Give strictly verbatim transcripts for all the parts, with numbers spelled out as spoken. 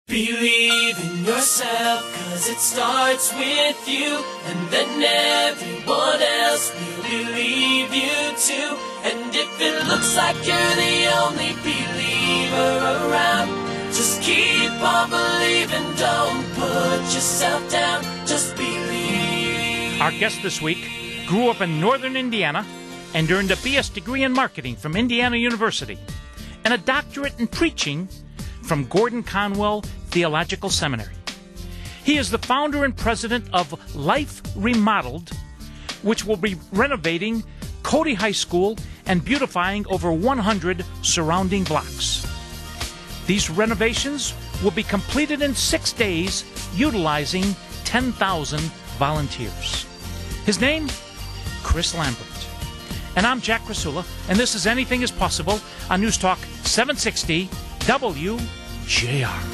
Believe in yourself, cause it starts with you, and then everyone else will believe you too. And if it looks like you're the only believer around, just keep on believing, don't put yourself down, just believe. Our guest this week grew up in northern Indiana and earned a B S degree in marketing from Indiana University and a doctorate in preaching from Gordon Conwell Theological Seminary. He is the founder and president of Life Remodeled, which will be renovating Cody High School and beautifying over one hundred surrounding blocks. These renovations will be completed in six days, utilizing ten thousand volunteers. His name? Chris Lambert. And I'm Jack Krasula, and this is Anything is Possible on News Talk seven sixty W J R.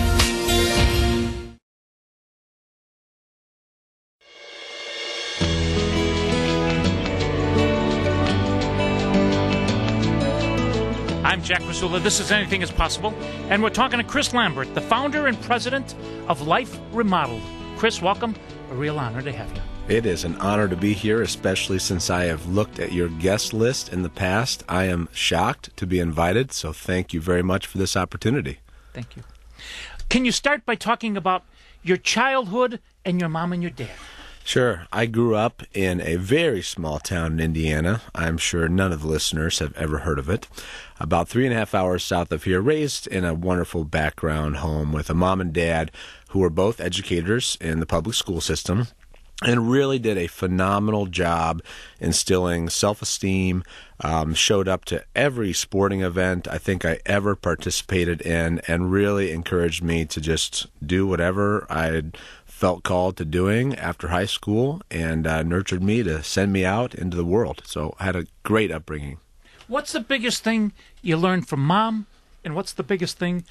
I'm Jack Krasula. This is Anything is Possible, and we're talking to Chris Lambert, the founder and president of Life Remodeled. Chris, welcome. A real honor to have you. It is an honor to be here, especially since I have looked at your guest list in the past. I am shocked to be invited, so thank you very much for this opportunity. Thank you. Can you start by talking about your childhood and your mom and your dad? Sure. I grew up in a very small town in Indiana. I'm sure none of the listeners have ever heard of it. About three and a half hours south of here, raised in a wonderful background home with a mom and dad who were both educators in the public school system, and really did a phenomenal job instilling self-esteem, um, showed up to every sporting event I think I ever participated in, and really encouraged me to just do whatever I felt called to doing after high school, and uh, nurtured me to send me out into the world. So I had a great upbringing. What's the biggest thing you learned from mom, and what's the biggest thing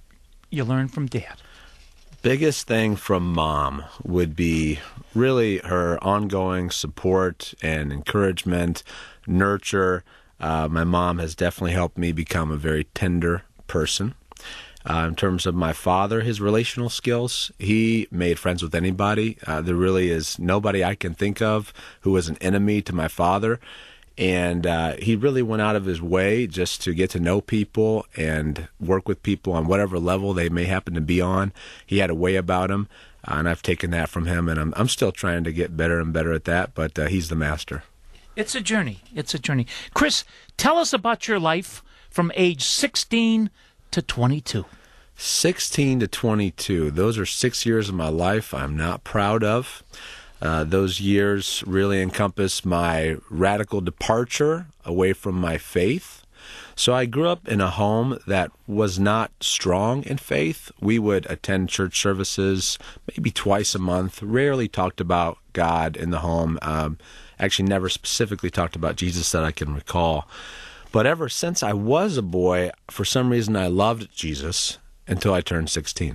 you learned from dad? Biggest thing from mom would be really her ongoing support and encouragement, nurture. Uh, my mom has definitely helped me become a very tender person. Uh, in terms of my father, his relational skills, he made friends with anybody. Uh, there really is nobody I can think of who was an enemy to my father. And uh, he really went out of his way just to get to know people and work with people on whatever level they may happen to be on. He had a way about him, uh, and I've taken that from him, and I'm I'm still trying to get better and better at that, but uh, he's the master. It's a journey. It's a journey. Chris, tell us about your life from age sixteen to twenty-two. sixteen to twenty-two. Those are six years of my life I'm not proud of. Uh, those years really encompass my radical departure away from my faith. So I grew up in a home that was not strong in faith. We would attend church services maybe twice a month, rarely talked about God in the home, um, actually never specifically talked about Jesus that I can recall. But ever since I was a boy, for some reason I loved Jesus until I turned sixteen.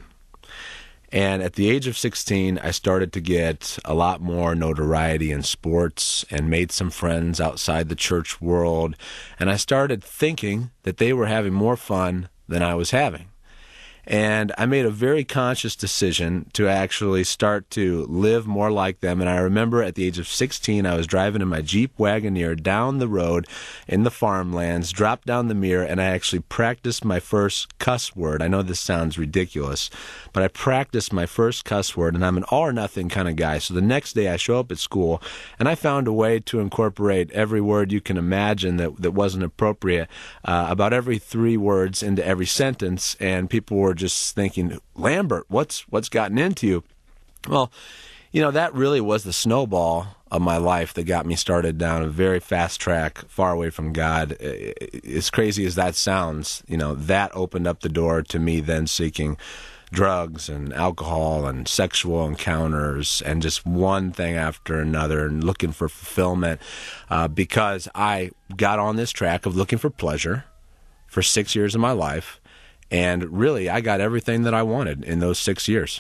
And at the age of sixteen, I started to get a lot more notoriety in sports and made some friends outside the church world. And I started thinking that they were having more fun than I was having. And I made a very conscious decision to actually start to live more like them. And I remember at the age of sixteen, I was driving in my Jeep Wagoneer down the road in the farmlands, dropped down the mirror, and I actually practiced my first cuss word. I know this sounds ridiculous, but I practiced my first cuss word, and I'm an all-or-nothing kind of guy. So the next day I show up at school, and I found a way to incorporate every word you can imagine that, that wasn't appropriate, uh, about every three words into every sentence, and people were just thinking, Lambert, what's what's gotten into you? Well, you know, that really was the snowball of my life that got me started down a very fast track, far away from God. As crazy as that sounds, you know, that opened up the door to me then seeking drugs and alcohol and sexual encounters and just one thing after another and looking for fulfillment, uh, because I got on this track of looking for pleasure for six years of my life. And really, I got everything that I wanted in those six years.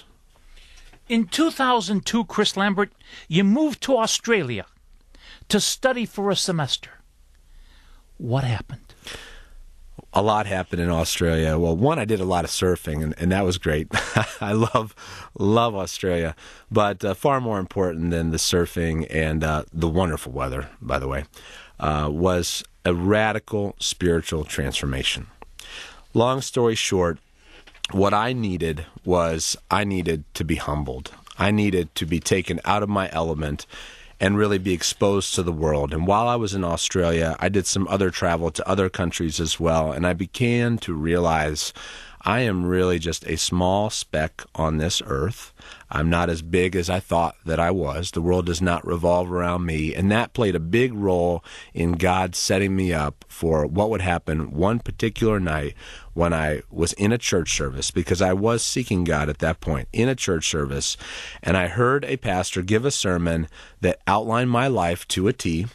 In two thousand two, Chris Lambert, you moved to Australia to study for a semester. What happened? a lot happened in Australia. Well, one, I did a lot of surfing, and, and that was great. I love love Australia. But uh, far more important than the surfing and uh, the wonderful weather, by the way, uh, was a radical spiritual transformation. Long story short, what I needed was I needed to be humbled. I needed to be taken out of my element and really be exposed to the world. And while I was in Australia, I did some other travel to other countries as well, and I began to realize I am really just a small speck on this earth. I'm not as big as I thought that I was. The world does not revolve around me, and that played a big role in God setting me up for what would happen one particular night when I was in a church service, because I was seeking God at that point, in a church service, and I heard a pastor give a sermon that outlined my life to a T,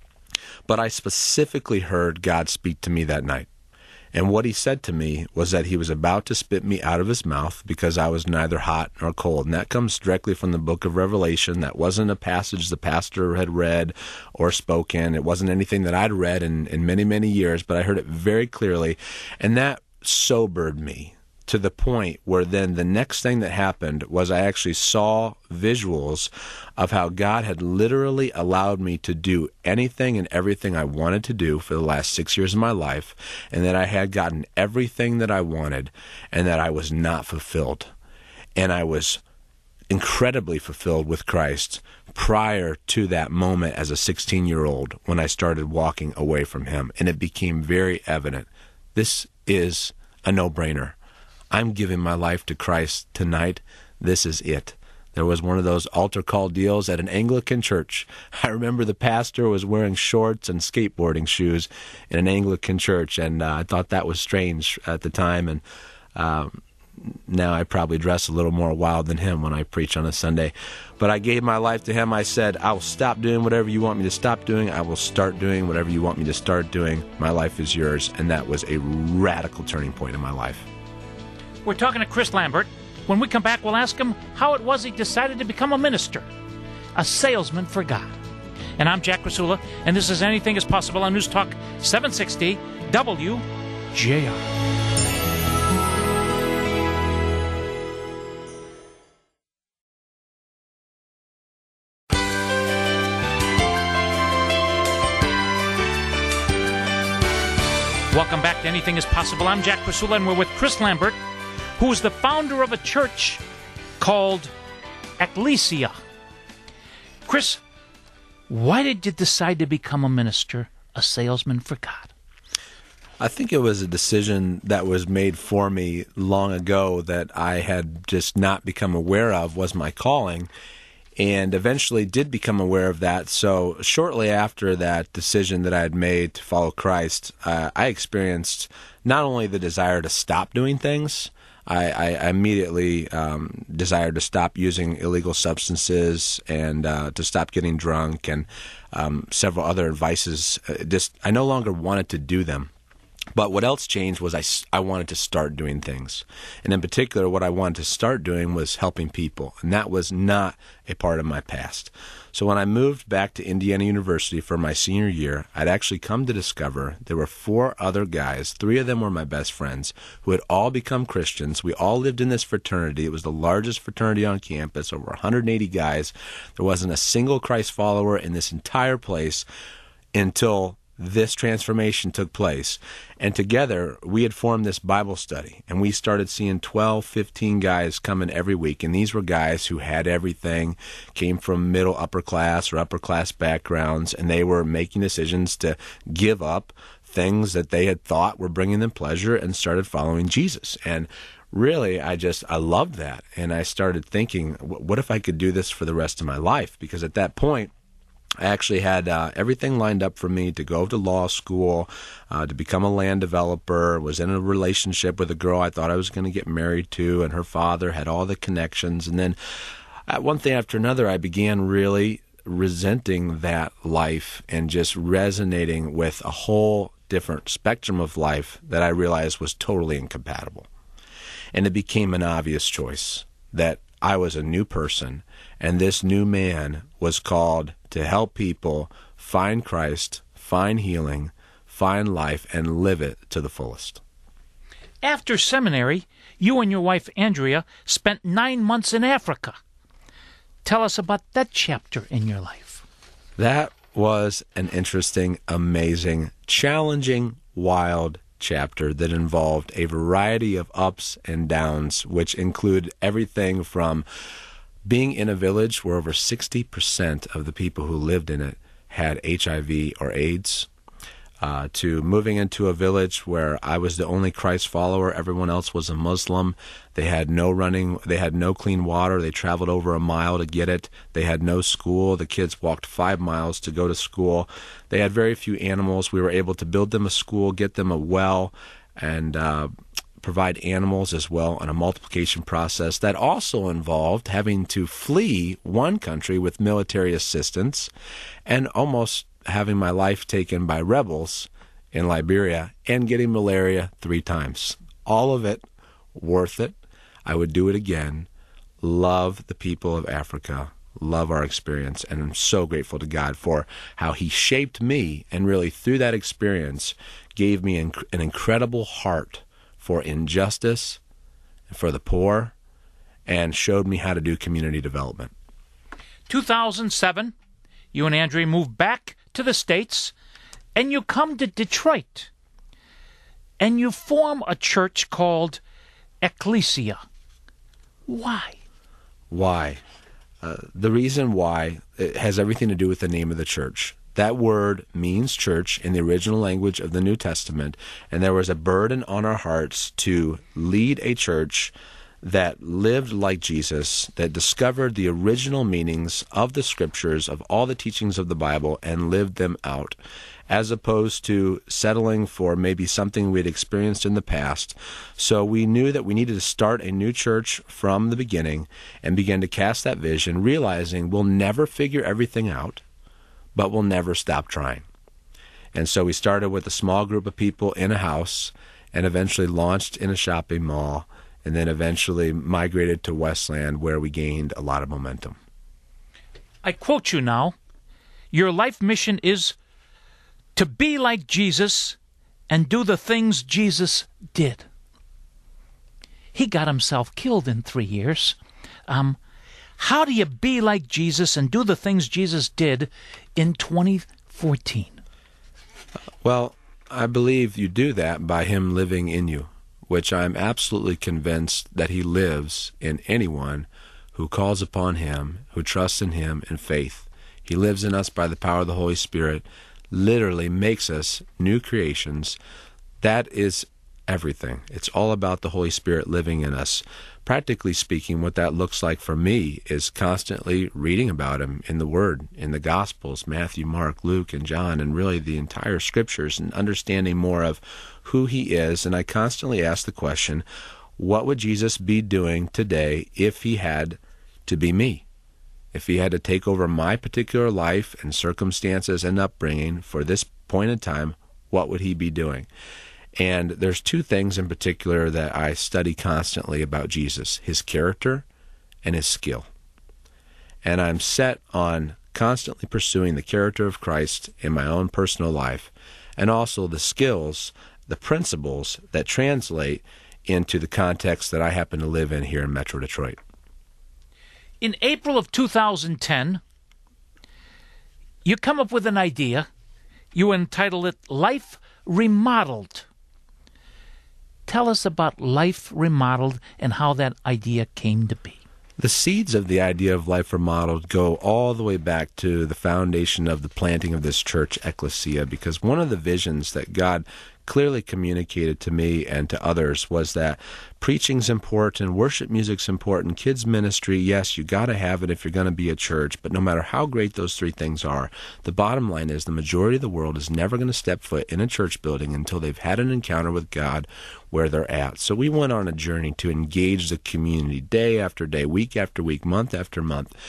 but I specifically heard God speak to me that night. And what he said to me was that he was about to spit me out of his mouth because I was neither hot nor cold. And that comes directly from the book of Revelation. That wasn't a passage the pastor had read or spoken. It wasn't anything that I'd read in, in many, many years, but I heard it very clearly. And that sobered me to the point where then the next thing that happened was I actually saw visuals of how God had literally allowed me to do anything and everything I wanted to do for the last six years of my life, and that I had gotten everything that I wanted, and that I was not fulfilled. And I was incredibly fulfilled with Christ prior to that moment as a sixteen-year-old when I started walking away from him. And it became very evident. This is a no-brainer. I'm giving my life to Christ tonight. This is it. There was one of those altar call deals at an Anglican church. I remember the pastor was wearing shorts and skateboarding shoes in an Anglican church, and uh, I thought that was strange at the time. And um, now I probably dress a little more wild than him when I preach on a Sunday. But I gave my life to him. I said, I will stop doing whatever you want me to stop doing. I will start doing whatever you want me to start doing. My life is yours. And that was a radical turning point in my life. We're talking to Chris Lambert. When we come back, we'll ask him how it was he decided to become a minister, a salesman for God. And I'm Jack Rasula, and this is Anything is Possible on News Talk seven sixty W J R. Welcome back to Anything is Possible. I'm Jack Rasula, and we're with Chris Lambert, who is the founder of a church called Ecclesia. Chris, why did you decide to become a minister, a salesman for God? I think it was a decision that was made for me long ago that I had just not become aware of was my calling, and eventually did become aware of that. So shortly after that decision that I had made to follow Christ, uh, I experienced not only the desire to stop doing things, I, I immediately um, desired to stop using illegal substances and uh, to stop getting drunk, and um, several other vices. Uh, just I no longer wanted to do them. But what else changed was I, I wanted to start doing things. And in particular, what I wanted to start doing was helping people. And that was not a part of my past. So when I moved back to Indiana University for my senior year, I'd actually come to discover there were four other guys, three of them were my best friends, who had all become Christians. We all lived in this fraternity. It was the largest fraternity on campus, over one hundred eighty guys. There wasn't a single Christ follower in this entire place until this transformation took place. And together, we had formed this Bible study, and we started seeing twelve, fifteen guys coming every week. And these were guys who had everything, came from middle, upper class or upper class backgrounds, and they were making decisions to give up things that they had thought were bringing them pleasure and started following Jesus. And really, I just, I loved that. And I started thinking, what if I could do this for the rest of my life? Because at that point, I actually had uh, everything lined up for me to go to law school, uh, to become a land developer, was in a relationship with a girl I thought I was going to get married to, and her father had all the connections. And then uh, one thing after another, I began really resenting that life and just resonating with a whole different spectrum of life that I realized was totally incompatible. And it became an obvious choice that I was a new person, and this new man was called to help people find Christ, find healing, find life and live it to the fullest. After seminary, you and your wife, Andrea, spent nine months in Africa. Tell us about that chapter in your life. That was an interesting, amazing, challenging, wild chapter that involved a variety of ups and downs, which include everything from being in a village where over sixty percent of the people who lived in it had H I V or AIDS, Uh, to moving into a village where I was the only Christ follower. Everyone else was a Muslim. They had no running, they had no clean water. They traveled over a mile to get it. They had no school. The kids walked five miles to go to school. They had very few animals. We were able to build them a school, get them a well, and uh, provide animals as well on a multiplication process that also involved having to flee one country with military assistance and almost having my life taken by rebels in Liberia and getting malaria three times. All of it worth it. I would do it again. Love the people of Africa. Love our experience. And I'm so grateful to God for how he shaped me and really through that experience gave me an incredible heart for injustice, for the poor, and showed me how to do community development. two thousand seven, you and Andrea moved back to the States, and you come to Detroit, and you form a church called Ecclesia. Why? Why? Uh, the reason why it has everything to do with the name of the church. That word means church in the original language of the New Testament, and there was a burden on our hearts to lead a church that lived like Jesus, that discovered the original meanings of the Scriptures, of all the teachings of the Bible, and lived them out, as opposed to settling for maybe something we had experienced in the past. So we knew that we needed to start a new church from the beginning and begin to cast that vision, realizing we'll never figure everything out, but we'll never stop trying. And so we started with a small group of people in a house and eventually launched in a shopping mall, and then eventually migrated to Westland, where we gained a lot of momentum. I quote you now. Your life mission is to be like Jesus and do the things Jesus did. He got himself killed in three years. Um, how do you be like Jesus and do the things Jesus did in twenty fourteen? Well, I believe you do that by him living in you, which I'm absolutely convinced that he lives in anyone who calls upon him, who trusts in him in faith. He lives in us by the power of the Holy Spirit, literally makes us new creations. That is everything. It's all about the Holy Spirit living in us. Practically speaking, what that looks like for me is constantly reading about him in the Word, in the Gospels, Matthew, Mark, Luke, and John, and really the entire Scriptures, and understanding more of who he is. And I constantly ask the question, what would Jesus be doing today if he had to be me? If he had to take over my particular life and circumstances and upbringing for this point in time, what would he be doing? And there's two things in particular that I study constantly about Jesus, his character and his skill. And I'm set on constantly pursuing the character of Christ in my own personal life, and also the skills, the principles that translate into the context that I happen to live in here in Metro Detroit. In April of two thousand ten, you come up with an idea. You entitle it Life Remodeled. Tell us about Life Remodeled and how that idea came to be. The seeds of the idea of Life Remodeled go all the way back to the foundation of the planting of this church, Ecclesia, because one of the visions that God clearly communicated to me and to others was that preaching's important, worship music's important, kids ministry, yes, you got to have it if you're going to be a church, but no matter how great those three things are, the bottom line is the majority of the world is never going to step foot in a church building until they've had an encounter with God where they're at. So we went on a journey to engage the community day after day, week after week, month after month.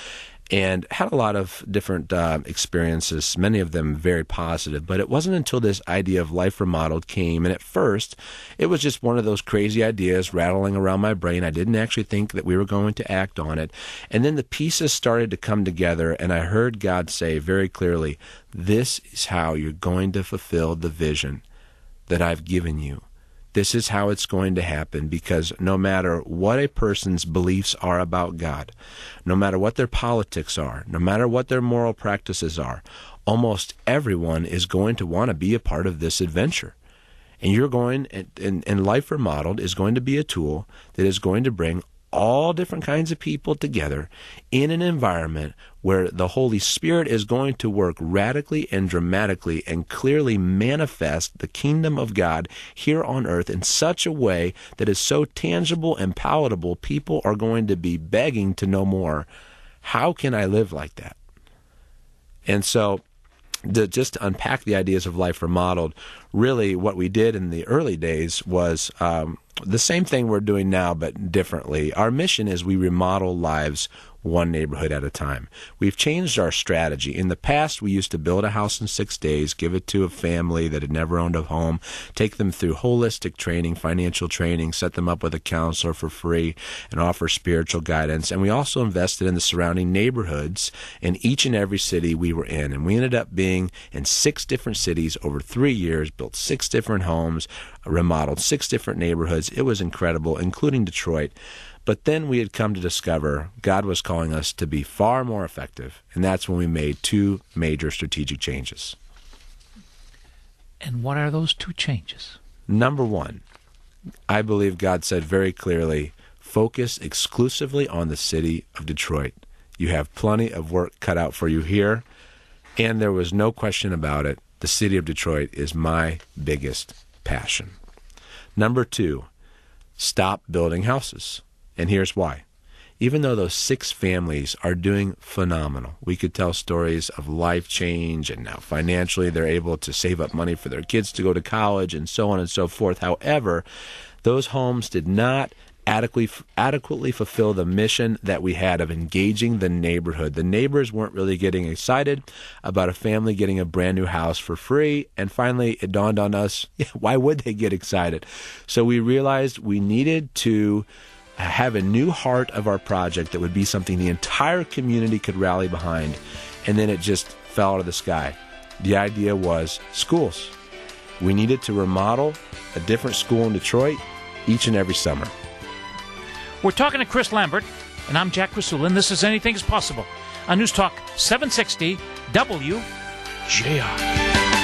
and had a lot of different uh, experiences, many of them very positive. But it wasn't until this idea of Life Remodeled came, and at first it was just one of those crazy ideas rattling around my brain. I didn't actually think that we were going to act on it. And then the pieces started to come together, and I heard God say very clearly, this is how you're going to fulfill the vision that I've given you. This is how it's going to happen, because no matter what a person's beliefs are about God, no matter what their politics are, no matter what their moral practices are, almost everyone is going to want to be a part of this adventure. And you're going, and, and Life Remodeled is going to be a tool that is going to bring all different kinds of people together in an environment where the Holy Spirit is going to work radically and dramatically and clearly manifest the kingdom of God here on earth in such a way that is so tangible and palatable, people are going to be begging to know more. How can I live like that? And so, to just to unpack the ideas of Life Remodeled, really what we did in the early days was um, the same thing we're doing now, but differently. Our mission is we remodel lives one neighborhood at a time. We've changed our strategy. In the past, we used to build a house in six days, give it to a family that had never owned a home, take them through holistic training, financial training, set them up with a counselor for free, and offer spiritual guidance. And we also invested in the surrounding neighborhoods in each and every city we were in. And we ended up being in six different cities over three years, built six different homes, remodeled six different neighborhoods. It was incredible, including Detroit. But then we had come to discover God was calling us to be far more effective, and that's when we made two major strategic changes. And what are those two changes? Number one, I believe God said very clearly, focus exclusively on the city of Detroit. You have plenty of work cut out for you here, and there was no question about it. The city of Detroit is my biggest passion. Number two, stop building houses. And here's why. Even though those six families are doing phenomenal, we could tell stories of life change, and now financially they're able to save up money for their kids to go to college and so on and so forth. However, those homes did not adequately adequately fulfill the mission that we had of engaging the neighborhood. The neighbors weren't really getting excited about a family getting a brand new house for free. And finally, it dawned on us, why would they get excited? So we realized we needed to have a new heart of our project that would be something the entire community could rally behind. And then it just fell out of the sky. The idea was schools. We needed to remodel a different school in Detroit each and every summer. We're talking to Chris Lambert, and I'm Jack Krasula, and this is Anything is Possible on News Talk seven sixty W J R.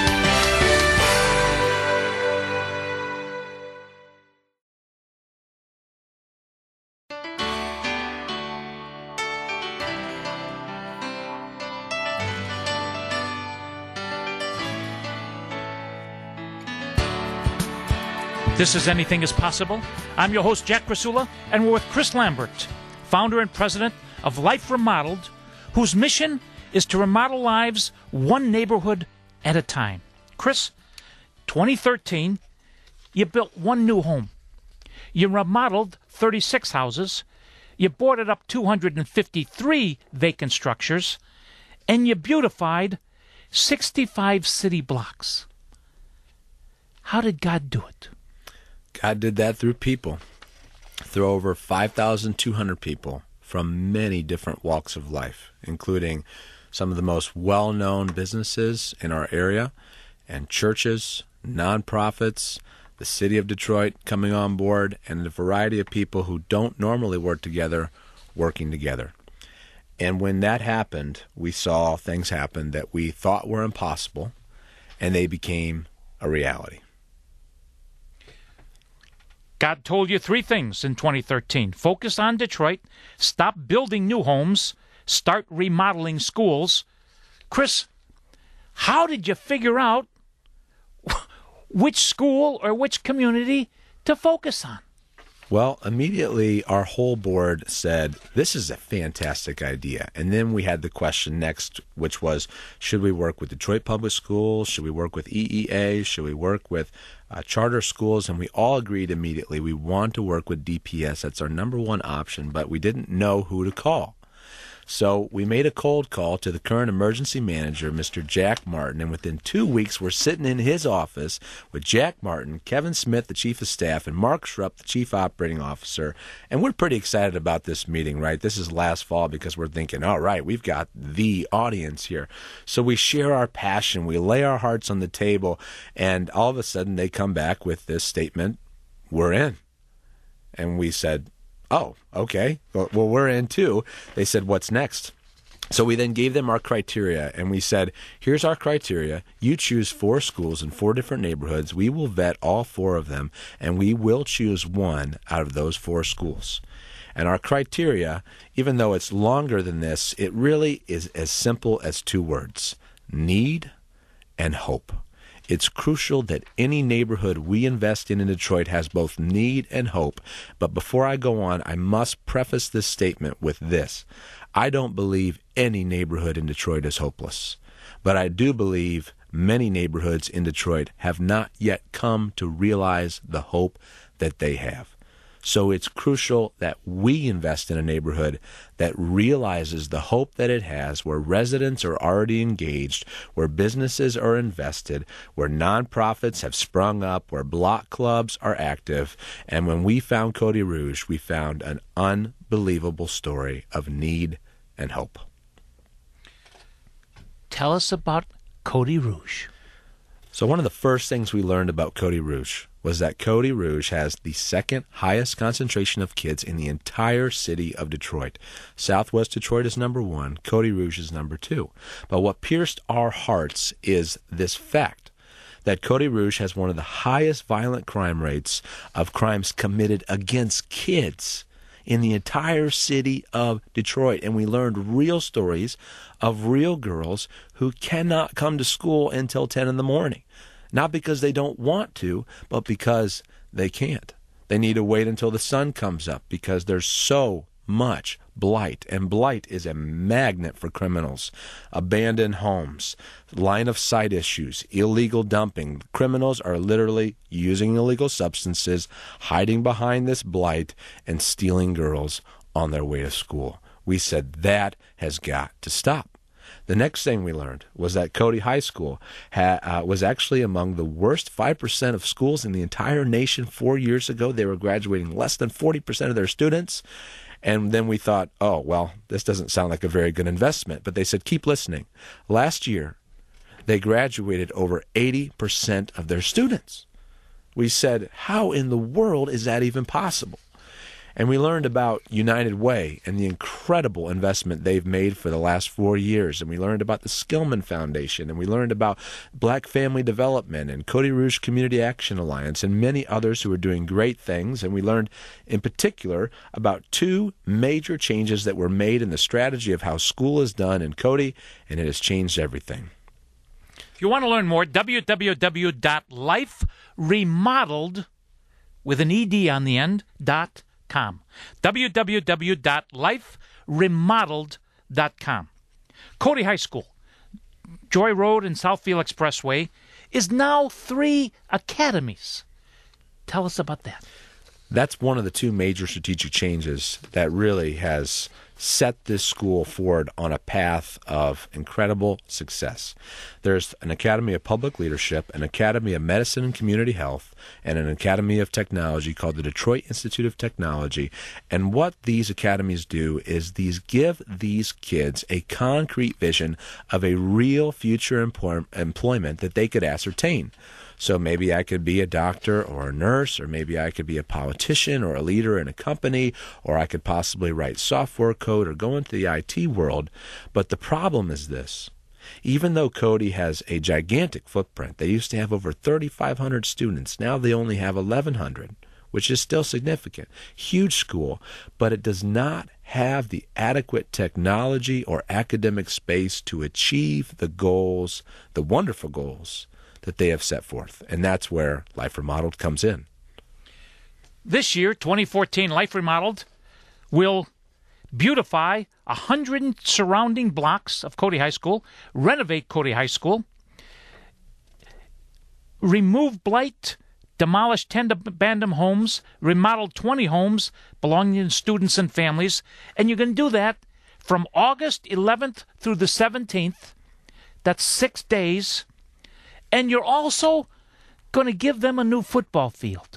This is Anything is Possible. I'm your host, Jack Krasula, and we're with Chris Lambert, founder and president of Life Remodeled, whose mission is to remodel lives one neighborhood at a time. Chris, twenty thirteen, you built one new home. You remodeled thirty-six houses. You boarded up two hundred fifty-three vacant structures, and you beautified sixty-five city blocks. How did God do it? God did that through people, through over five thousand two hundred people from many different walks of life, including some of the most well-known businesses in our area, and churches, nonprofits, the city of Detroit coming on board, and a variety of people who don't normally work together, working together. And when that happened, we saw things happen that we thought were impossible, and they became a reality. God told you three things in twenty thirteen. Focus on Detroit, stop building new homes, start remodeling schools. Chris, how did you figure out which school or which community to focus on? Well, immediately our whole board said, this is a fantastic idea. And then we had the question next, which was, should we work with Detroit Public Schools? Should we work with E E A? Should we work with uh, charter schools? And we all agreed immediately we want to work with D P S. That's our number one option, but we didn't know who to call. So we made a cold call to the current emergency manager, Mister Jack Martin, and within two weeks we're sitting in his office with Jack Martin, Kevin Smith, the chief of staff, and Mark Schrupp, the chief operating officer. And we're pretty excited about this meeting, right? This is last fall because we're thinking, all right, we've got the audience here. So we share our passion, we lay our hearts on the table, and all of a sudden they come back with this statement, we're in. And we said, oh, okay, well, well, we're in too. They said, what's next? So we then gave them our criteria, and we said, here's our criteria. You choose four schools in four different neighborhoods. We will vet all four of them, and we will choose one out of those four schools. And our criteria, even though it's longer than this, it really is as simple as two words, need and hope. It's crucial that any neighborhood we invest in in Detroit has both need and hope. But before I go on, I must preface this statement with this. I don't believe any neighborhood in Detroit is hopeless. But I do believe many neighborhoods in Detroit have not yet come to realize the hope that they have. So it's crucial that we invest in a neighborhood that realizes the hope that it has, where residents are already engaged, where businesses are invested, where nonprofits have sprung up, where block clubs are active. And when we found Cody Rouge, we found an unbelievable story of need and hope. Tell us about Cody Rouge. So one of the first things we learned about Cody Rouge was that Cody Rouge has the second highest concentration of kids in the entire city of Detroit. Southwest Detroit is number one. Cody Rouge is number two. But what pierced our hearts is this fact that Cody Rouge has one of the highest violent crime rates of crimes committed against kids in the entire city of Detroit. And we learned real stories of real girls who cannot come to school until ten in the morning. Not because they don't want to, but because they can't. They need to wait until the sun comes up because there's so much blight. And blight is a magnet for criminals. Abandoned homes, line of sight issues, illegal dumping. Criminals are literally using illegal substances, hiding behind this blight, and stealing girls on their way to school. We said that has got to stop. The next thing we learned was that Cody High School ha, uh, was actually among the worst five percent of schools in the entire nation four years ago. They were graduating less than forty percent of their students. And then we thought, oh, well, this doesn't sound like a very good investment. But they said, keep listening. Last year, they graduated over eighty percent of their students. We said, how in the world is that even possible? And we learned about United Way and the incredible investment they've made for the last four years. And we learned about the Skillman Foundation. And we learned about Black Family Development and Cody Rouge Community Action Alliance and many others who are doing great things. And we learned in particular about two major changes that were made in the strategy of how school is done in Cody, and it has changed everything. If you want to learn more, w w w dot life remodeled with an ed on the end dot com. w w w dot life remodeled dot com. Cody High School, Joy Road and Southfield Expressway, is now three academies. Tell us about that. That's one of the two major strategic changes that really has set this school forward on a path of incredible success. There's an Academy of Public Leadership, an Academy of Medicine and Community Health, and an Academy of Technology called the Detroit Institute of Technology. And what these academies do is these give these kids a concrete vision of a real future employ- employment that they could ascertain. So maybe I could be a doctor or a nurse, or maybe I could be a politician or a leader in a company, or I could possibly write software code or go into the I T world. But the problem is this. Even though Cody has a gigantic footprint, they used to have over thirty-five hundred students. Now they only have eleven hundred, which is still significant. Huge school, but it does not have the adequate technology or academic space to achieve the goals, the wonderful goals, that they have set forth. And that's where Life Remodeled comes in. This year, twenty fourteen, Life Remodeled will beautify one hundred surrounding blocks of Cody High School, renovate Cody High School, remove blight, demolish ten abandoned homes, remodel twenty homes belonging to students and families, and you can do that from August eleventh through the seventeenth. That's six days. And you're also going to give them a new football field.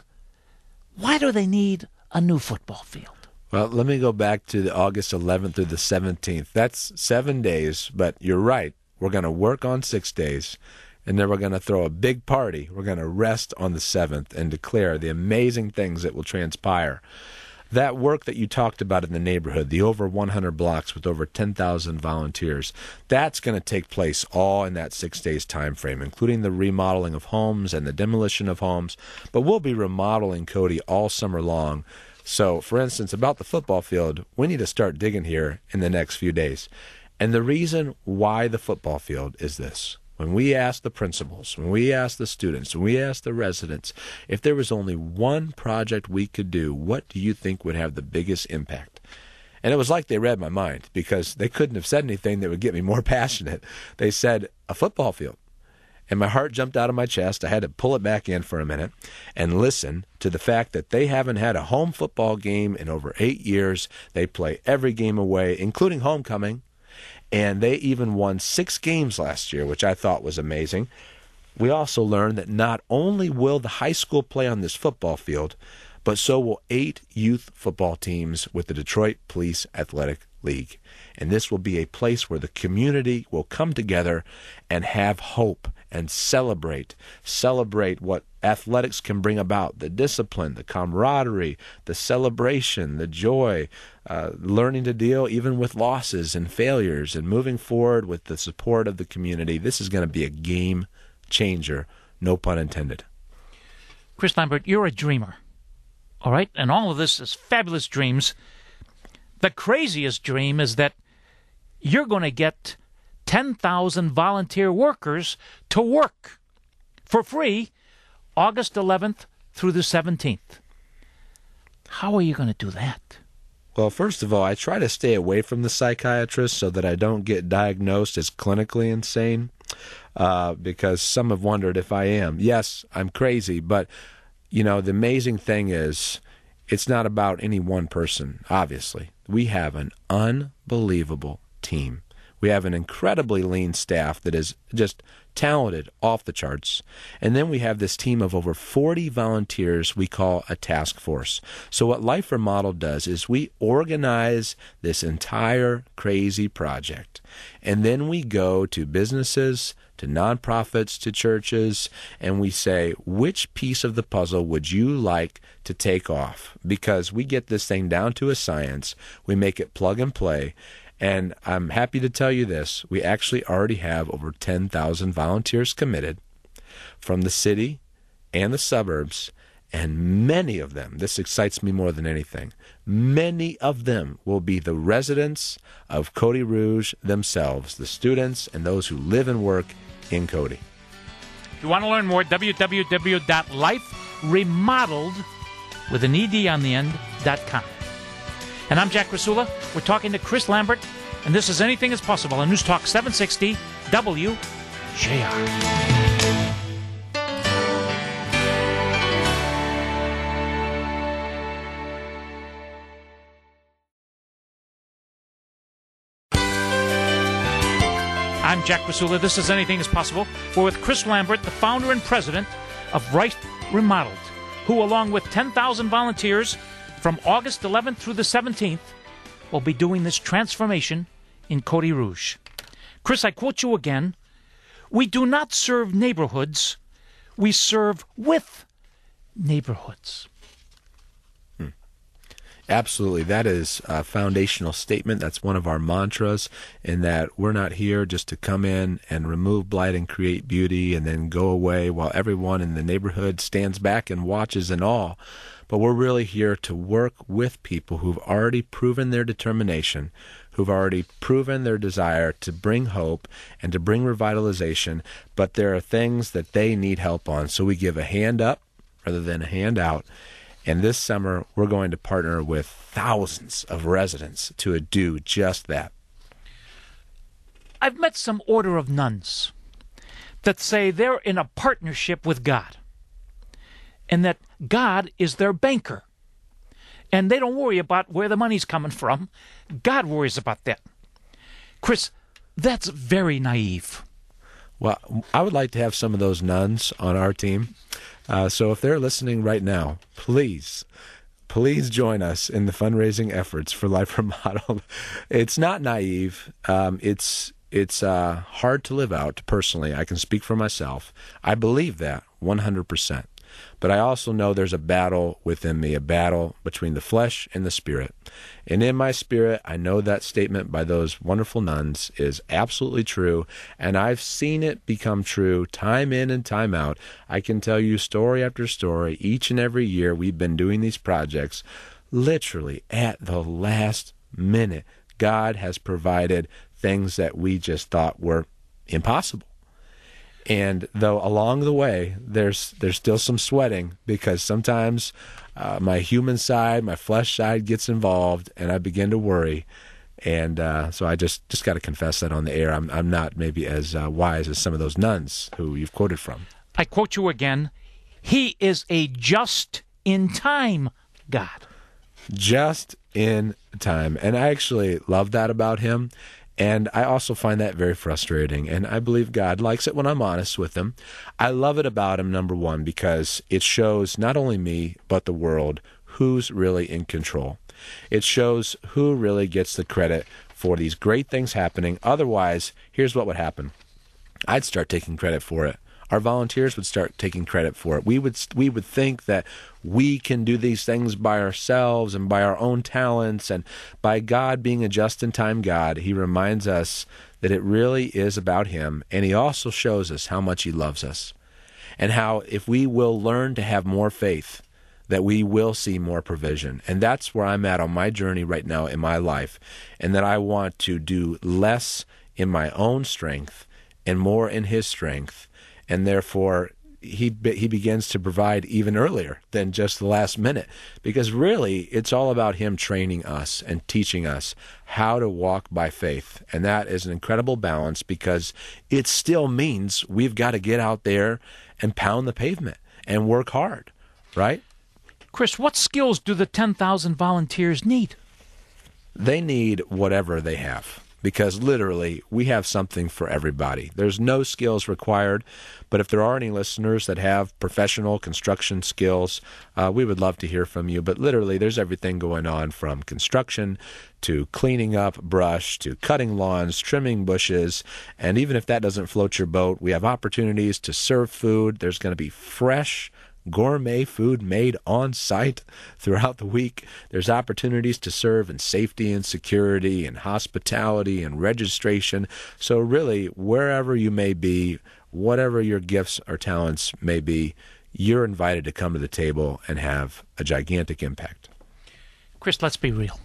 Why do they need a new football field? Well, let me go back to the August eleventh through the seventeenth. That's seven days, but you're right. We're going to work on six days, and then we're going to throw a big party. We're going to rest on the seventh and declare the amazing things that will transpire. That work that you talked about in the neighborhood, the over one hundred blocks with over ten thousand volunteers, that's going to take place all in that six days time frame, including the remodeling of homes and the demolition of homes. But we'll be remodeling Cody all summer long. So, for instance, about the football field, we need to start digging here in the next few days. And the reason why the football field is this. When we asked the principals, when we asked the students, when we asked the residents, if there was only one project we could do, what do you think would have the biggest impact? And it was like they read my mind, because they couldn't have said anything that would get me more passionate. They said, a football field. And my heart jumped out of my chest. I had to pull it back in for a minute and listen to the fact that they haven't had a home football game in over eight years. They play every game away, including homecoming. And they even won six games last year, which I thought was amazing. We also learned that not only will the high school play on this football field, but so will eight youth football teams with the Detroit Police Athletic League. And this will be a place where the community will come together and have hope and celebrate. Celebrate what athletics can bring about, the discipline, the camaraderie, the celebration, the joy, uh, learning to deal even with losses and failures and moving forward with the support of the community. This is going to be a game changer, no pun intended. Chris Lambert, you're a dreamer, all right? And all of this is fabulous dreams. The craziest dream is that you're going to get ten thousand volunteer workers to work for free August eleventh through the seventeenth. How are you going to do that? Well, first of all, I try to stay away from the psychiatrist so that I don't get diagnosed as clinically insane, uh, because some have wondered if I am. Yes, I'm crazy, but, you know, the amazing thing is it's not about any one person, obviously. We have an unbelievable team. We have an incredibly lean staff that is just talented off the charts. And then we have this team of over forty volunteers we call a task force. So what Life Remodeled does is we organize this entire crazy project. And then we go to businesses, to nonprofits, to churches, and we say, which piece of the puzzle would you like to take off? Because we get this thing down to a science. We make it plug and play. And I'm happy to tell you this, we actually already have over ten thousand volunteers committed from the city and the suburbs, and many of them, this excites me more than anything, many of them will be the residents of Cody Rouge themselves, the students and those who live and work in Cody. If you want to learn more, w w w dot life remodeled with an E D on the end, dot com. And I'm Jack Rasula. We're talking to Chris Lambert, and this is Anything is Possible on News Talk seven sixty W J R. I'm Jack Rasula. This is Anything is Possible. We're with Chris Lambert, the founder and president of Life Remodeled, who, along with ten thousand volunteers from August eleventh through the seventeenth, will be doing this transformation in Cody Rouge. Chris, I quote you again, we do not serve neighborhoods, we serve with neighborhoods. Hmm. Absolutely. That is a foundational statement. That's one of our mantras, in that we're not here just to come in and remove blight and create beauty and then go away while everyone in the neighborhood stands back and watches in awe. But we're really here to work with people who've already proven their determination, who've already proven their desire to bring hope and to bring revitalization, but there are things that they need help on. So we give a hand up rather than a hand out. And this summer, we're going to partner with thousands of residents to do just that. I've met some order of nuns that say they're in a partnership with God, and that God is their banker. And they don't worry about where the money's coming from. God worries about that. Chris, that's very naive. Well, I would like to have some of those nuns on our team. Uh, so if they're listening right now, please, please join us in the fundraising efforts for Life Remodeled. It's not naive. Um, it's it's uh, hard to live out personally. I can speak for myself. I believe that one hundred percent. But I also know there's a battle within me, a battle between the flesh and the spirit. And in my spirit, I know that statement by those wonderful nuns is absolutely true, and I've seen it become true time in and time out. I can tell you story after story. Each and every year we've been doing these projects. Literally, at the last minute, God has provided things that we just thought were impossible. And though along the way, there's there's still some sweating, because sometimes uh, my human side, my flesh side gets involved, and I begin to worry. And uh, so I just, just got to confess that on the air. I'm I'm not maybe as uh, wise as some of those nuns who you've quoted from. I quote you again. He is a just-in-time God. Just in time. And I actually love that about him. And I also find that very frustrating, and I believe God likes it when I'm honest with him. I love it about him, number one, because it shows not only me, but the world, who's really in control. It shows who really gets the credit for these great things happening. Otherwise, here's what would happen. I'd start taking credit for it. Our volunteers would start taking credit for it. We would we would think that we can do these things by ourselves and by our own talents, and by God being a just-in-time God, he reminds us that it really is about him, and he also shows us how much he loves us, and how if we will learn to have more faith, that we will see more provision. And that's where I'm at on my journey right now in my life, and that I want to do less in my own strength and more in his strength. And therefore, he he begins to provide even earlier than just the last minute. Because really, it's all about him training us and teaching us how to walk by faith. And that is an incredible balance, because it still means we've got to get out there and pound the pavement and work hard, right? Chris, what skills do the ten thousand volunteers need? They need whatever they have. Because literally, we have something for everybody. There's no skills required, but if there are any listeners that have professional construction skills, uh, we would love to hear from you. But literally, there's everything going on from construction to cleaning up brush to cutting lawns, trimming bushes, and even if that doesn't float your boat, we have opportunities to serve food. There's going to be fresh gourmet food made on site throughout the week. There's opportunities to serve in safety and security and hospitality and registration. So really, wherever you may be, whatever your gifts or talents may be, you're invited to come to the table and have a gigantic impact. Chris, let's be real.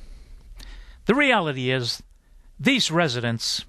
The reality is these residents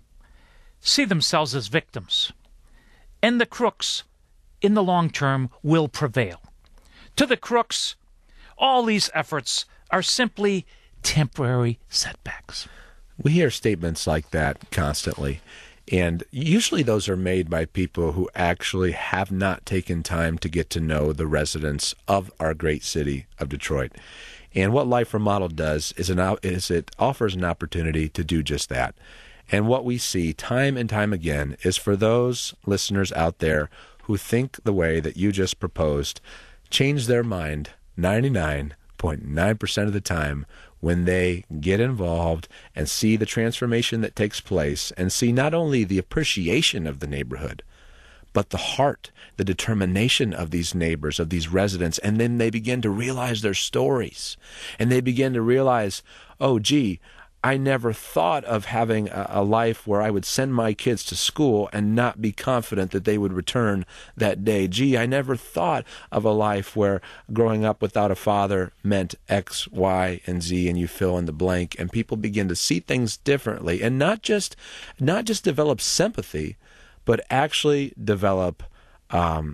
see themselves as victims, and the crooks in the long term will prevail. To the crooks, all these efforts are simply temporary setbacks. We hear statements like that constantly, and usually those are made by people who actually have not taken time to get to know the residents of our great city of Detroit. And what Life Remodeled does is, an, is it offers an opportunity to do just that. And what we see time and time again is for those listeners out there who think the way that you just proposed, change their mind ninety-nine point nine percent of the time when they get involved and see the transformation that takes place, and see not only the appreciation of the neighborhood, but the heart, the determination of these neighbors, of these residents, and then they begin to realize their stories, and they begin to realize, oh, gee, I never thought of having a, a life where I would send my kids to school and not be confident that they would return that day. Gee, I never thought of a life where growing up without a father meant X, Y, and Z, and you fill in the blank, and people begin to see things differently, and not just not just develop sympathy, but actually develop um,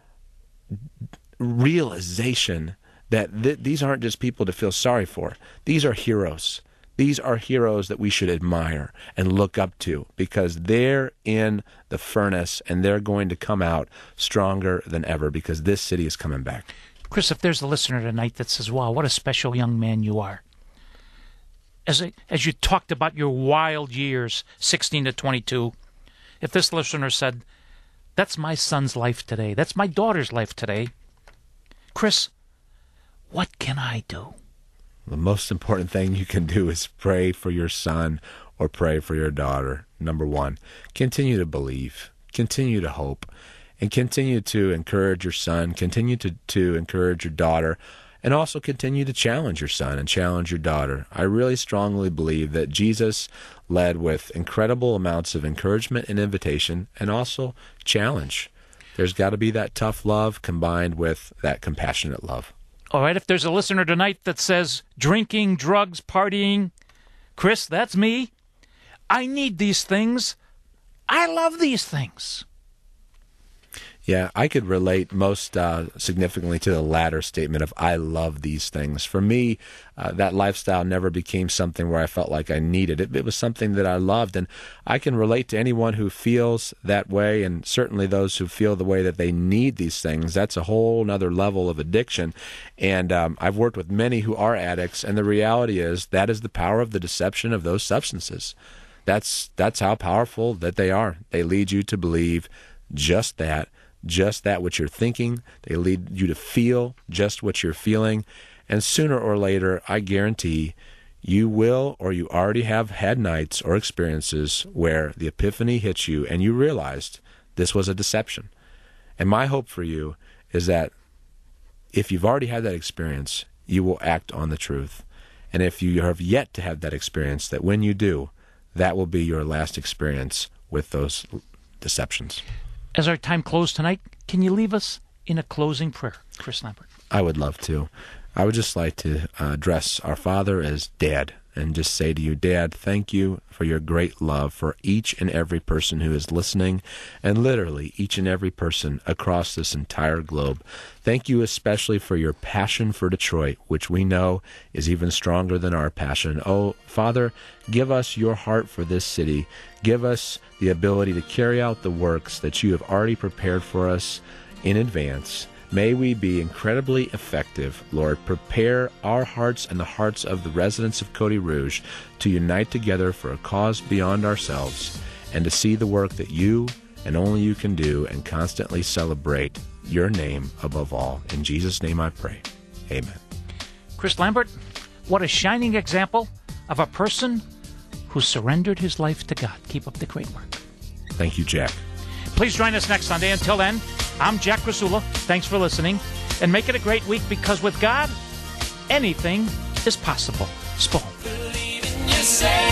realization that th- these aren't just people to feel sorry for. These are heroes. These are heroes that we should admire and look up to, because they're in the furnace and they're going to come out stronger than ever, because this city is coming back. Chris, if there's a listener tonight that says, wow, what a special young man you are, as, a, as you talked about your wild years, sixteen to twenty-two, if this listener said, that's my son's life today, that's my daughter's life today, Chris, what can I do? The most important thing you can do is pray for your son or pray for your daughter. Number one, continue to believe, continue to hope, and continue to encourage your son, continue to, to encourage your daughter, and also continue to challenge your son and challenge your daughter. I really strongly believe that Jesus led with incredible amounts of encouragement and invitation and also challenge. There's got to be that tough love combined with that compassionate love. All right, if there's a listener tonight that says drinking, drugs, partying, Chris, that's me. I need these things. I love these things. Yeah, I could relate most uh, significantly to the latter statement of I love these things. For me, uh, that lifestyle never became something where I felt like I needed it. It was something that I loved, and I can relate to anyone who feels that way, and certainly those who feel the way that they need these things. That's a whole other level of addiction, and um, I've worked with many who are addicts, and the reality is that is the power of the deception of those substances. That's, that's how powerful that they are. They lead you to believe just that. Just that what you're thinking. They lead you to feel just what you're feeling. And sooner or later, I guarantee you will, or you already have had nights or experiences where the epiphany hits you and you realized this was a deception. And my hope for you is that if you've already had that experience, you will act on the truth. And if you have yet to have that experience, that when you do, that will be your last experience with those deceptions. As our time closed tonight, can you leave us in a closing prayer, Chris Lambert? I would love to. I would just like to uh, address our Father as Dad and just say to you, Dad, thank you for your great love for each and every person who is listening, and literally each and every person across this entire globe. Thank you especially for your passion for Detroit, which we know is even stronger than our passion. Oh, Father, give us your heart for this city. Give us the ability to carry out the works that you have already prepared for us in advance. May we be incredibly effective, Lord. Prepare our hearts and the hearts of the residents of Cody Rouge to unite together for a cause beyond ourselves and to see the work that you and only you can do and constantly celebrate your name above all. In Jesus' name I pray. Amen. Chris Lambert, what a shining example of a person who surrendered his life to God. Keep up the great work. Thank you, Jack. Please join us next Sunday. Until then, I'm Jack Rasula. Thanks for listening. And make it a great week, because with God, anything is possible. Spoon. Believe in yourself.